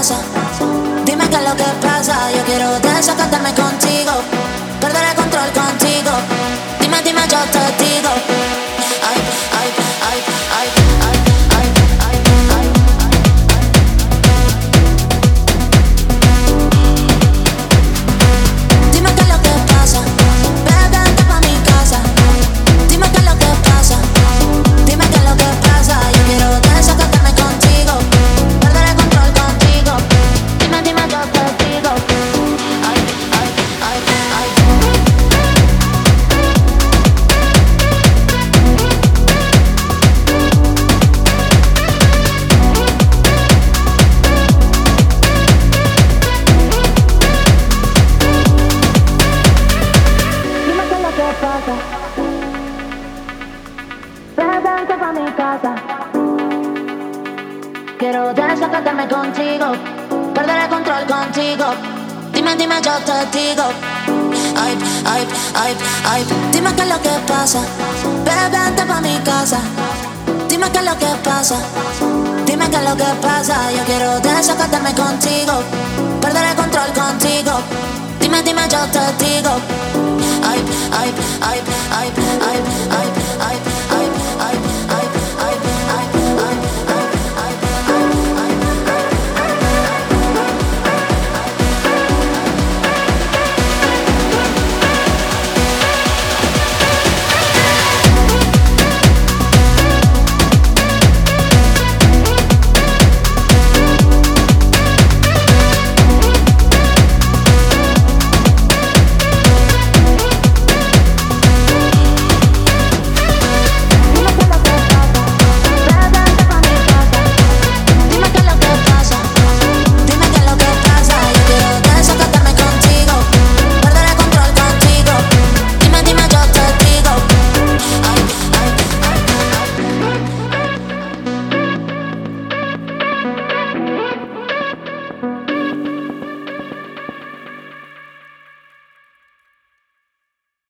pasa. Dime qué es lo que pasa. Yo quiero desacatarme contigo, perder el control contigo. Dime, dime, yo te digo. Ay, ay, ay, ay, ay, ay, ay, ay. Dime qué es lo que pasa. Vente pa' mi casa. Dime qué es lo que pasa. Dime qué es lo que pasa. Yo quiero desacatarme contigo, perder el control contigo. Dime, dime, yo te digo. Ay, ay, ay, ay. Dime qué es lo que pasa. Vente pa' mi casa. Quiero desacatarme contigo, perder el control contigo. Dime, dime, yo te digo. Ay, ay, ay, ay. Dime qué es lo que pasa. Vente pa' mi casa. Dime qué es lo que pasa. Dime qué es lo que pasa. Yo quiero desacatarme contigo, perder el control contigo. Dime, dime, yo te digo. Ay, ay, ay, ay, ay.